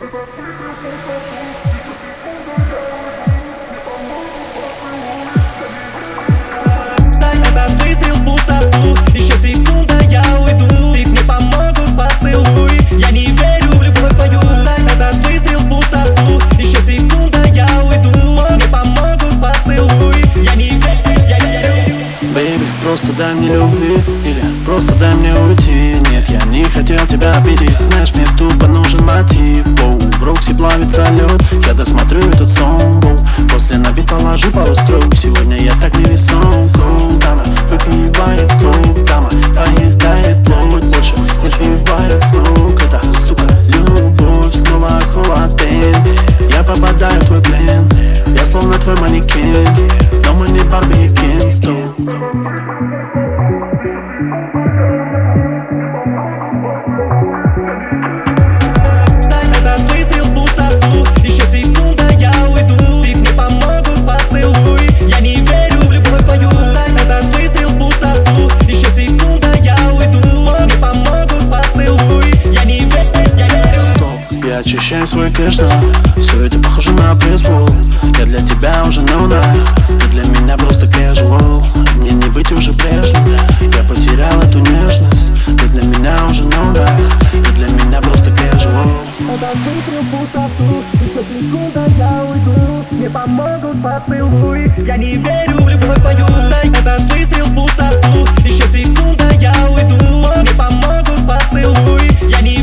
Этот выстрел в пустоту, еще секунда, я уйду. Ведь мне помогут поцелуй, я не верю в любовь твою. Этот выстрел в пустоту, еще секунда, я уйду. Мне помогут поцелуй, я не верю. Бэйби, просто дай мне любви, или просто дай мне уйти. Нет, я не хотел тебя обидеть, знаешь, мне тупо нужен мотив. В Рокси плавится лед, я досмотрю этот сон. После на бит положу пару строк, сегодня я так не весом. Дама выпивает круг, дама поедает плоть, больше не сбивает с ног. Это, сука, любовь, снова холоден. Я попадаю в твой плен, я словно твой манекен, но мы не Барби и Кен, стоп. Этот выстрел в пустоту, еще секунда, я уйду. Ведь мне помогут поцелуй, я не верю в любовь твою. Этот выстрел в пустоту, еще секунда, я уйду. Мне помогут поцелуй, я не верю. Стоп, я очищаю свой кэш, но все это похоже на пресс-вол. Я для тебя уже no nice, ты для меня просто casual. Мне не быть уже прежним, я потерял эту нежность. Ты для меня уже no nice, ты для меня просто casual. Этот выстрел в пустоту, еще секунда, я уйду. Мне помогут поцелуй, я не верю в любовь твою. Этот выстрел в пустоту, еще секунда, я уйду. Мне помогут поцелуй, я не